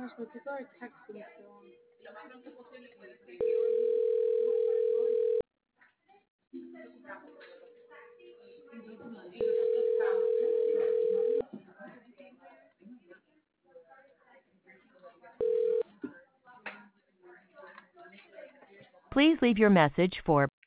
Mas what people are texting still. Please leave your message for